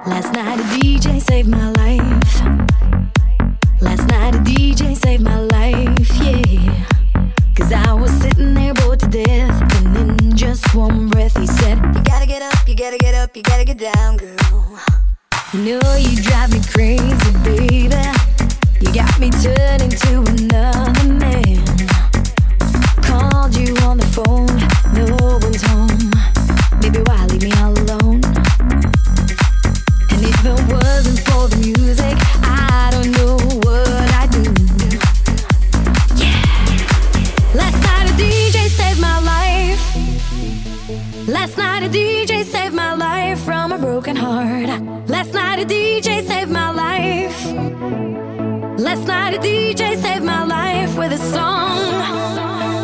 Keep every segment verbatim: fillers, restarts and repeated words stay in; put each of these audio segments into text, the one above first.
Last night a D J saved my life. Last night a D J saved my life, yeah. Cause I was sitting there bored to death, and in just one breath he said, you gotta get up, you gotta get up, you gotta get down, girl. You know you drive me crazy, baby. You got me turning to another man. Called you on the phone, no one's home. Maybe why leave me all alone? And if it wasn't for the music, I don't know what I'd do. Yeah. Last night a D J saved my life. Last night a D J saved my life from a broken heart. Last night a D J saved my life. Last night a D J saved my life with a song.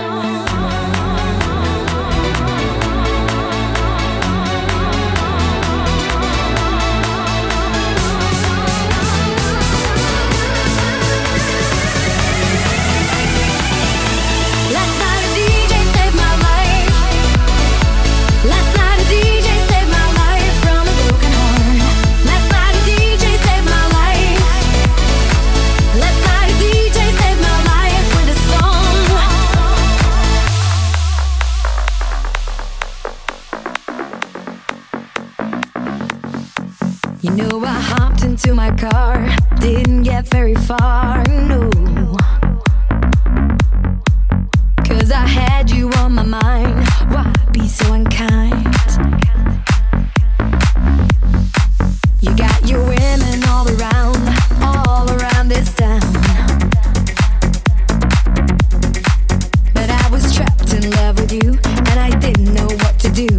You know I hopped into my car, didn't get very far, no. Cause I had you on my mind, why be so unkind? You got your women all around, all around this town. But I was trapped in love with you, and I didn't know what to do.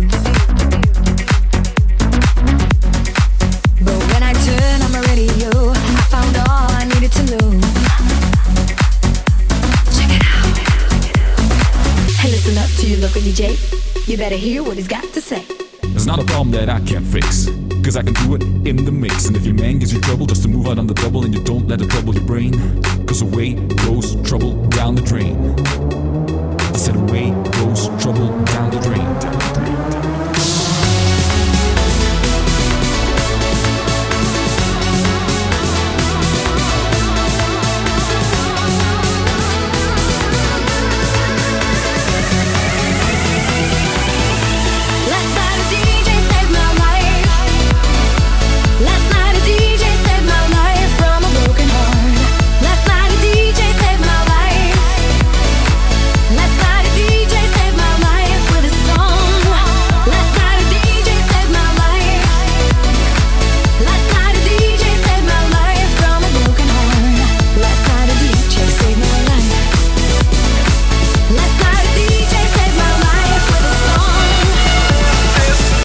Local D J, you better hear what he's got to say. It's not a problem that I can't fix, cause I can do it in the mix. And if your man gives you trouble, just to move out on the double, and you don't let it trouble your brain, cause away goes trouble down the drain. I said away goes trouble down the drain, down the drain, down the drain.